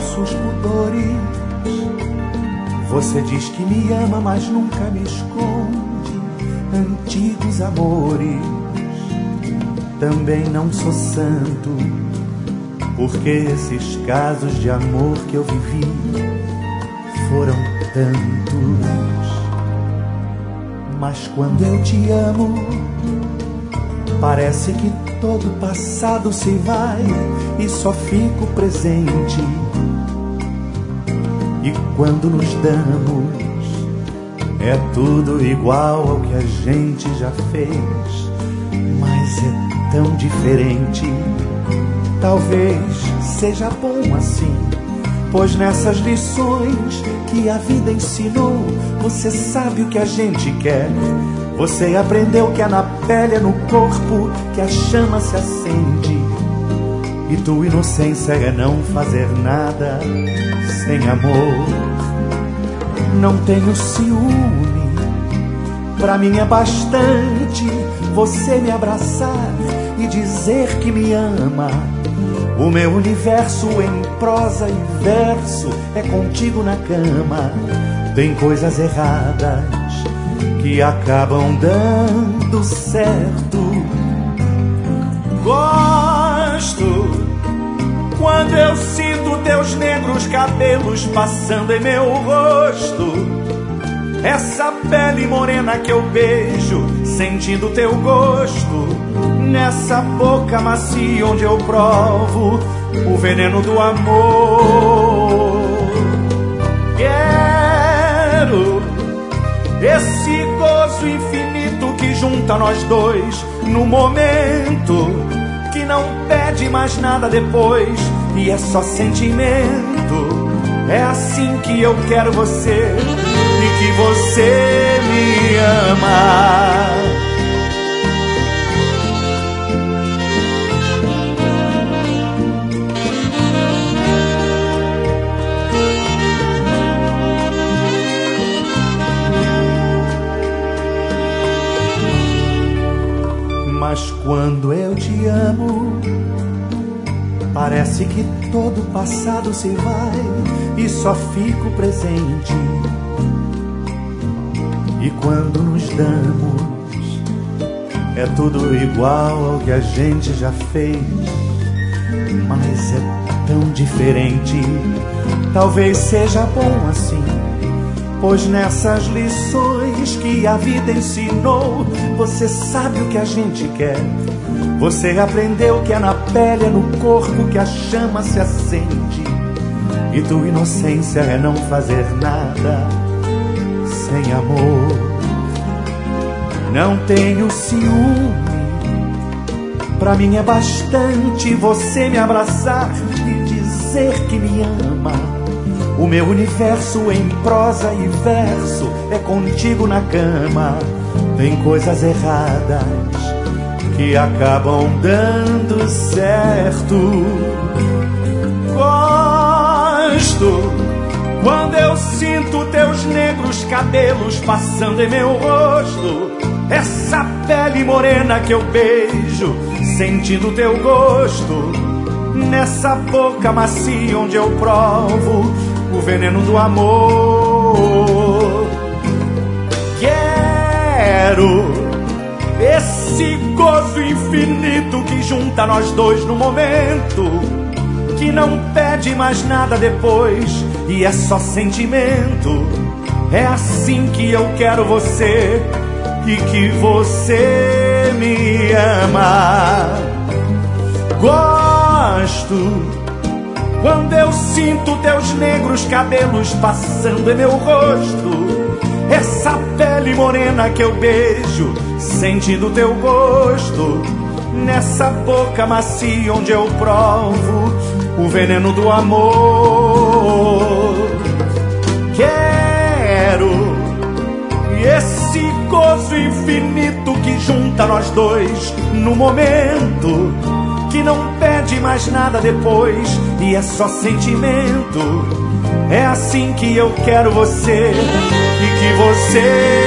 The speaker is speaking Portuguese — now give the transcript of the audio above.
falsos pudores. Você diz que me ama, mas nunca me esconde antigos amores. Também não sou santo, porque esses casos de amor que eu vivi foram tantos. Mas quando eu te amo, parece que todo o passado se vai e só fico presente. E quando nos damos, é tudo igual ao que a gente já fez, mas é tão diferente. Talvez seja bom assim, pois nessas lições que a vida ensinou, você sabe o que a gente quer. Você aprendeu que é na pele, é no corpo que a chama se acende. E tua inocência é não fazer nada sem amor. Não tenho ciúme, pra mim é bastante você me abraçar e dizer que me ama. O meu universo em prosa e verso é contigo na cama. Tem coisas erradas que acabam dando certo. Gosto quando eu sinto teus negros cabelos passando em meu rosto. Essa pele morena que eu beijo, sentindo teu gosto. Nessa boca macia onde eu provo o veneno do amor. Quero esse gozo infinito que junta nós dois no momento que não pede mais nada depois e é só sentimento. É assim que eu quero você e que você me ama. Mas quando eu te amo, parece que todo o passado se vai e só fico presente. E quando nos damos, é tudo igual ao que a gente já fez, mas é tão diferente. Talvez seja bom assim, pois nessas lições que a vida ensinou, você sabe o que a gente quer. Você aprendeu que é na pele, é no corpo que a chama se acende. E tua inocência é não fazer nada sem amor. Não tenho ciúme, pra mim é bastante você me abraçar e dizer que me ama. O meu universo em prosa e verso é contigo na cama. Tem coisas erradas que acabam dando certo. Gosto quando eu sinto teus negros cabelos passando em meu rosto. Essa pele morena que eu beijo, sentindo teu gosto. Nessa boca macia onde eu provo o veneno do amor. Quero esse gozo infinito que junta nós dois no momento que não pede mais nada depois e é só sentimento. É assim que eu quero você e que você me ama. Gosto quando eu sinto teus negros cabelos passando em meu rosto. Essa pele morena que eu beijo, sentindo teu gosto. Nessa boca macia onde eu provo o veneno do amor. Quero esse gozo infinito que junta nós dois no momento que não pede mais nada depois e é só sentimento. É assim que eu quero você e que você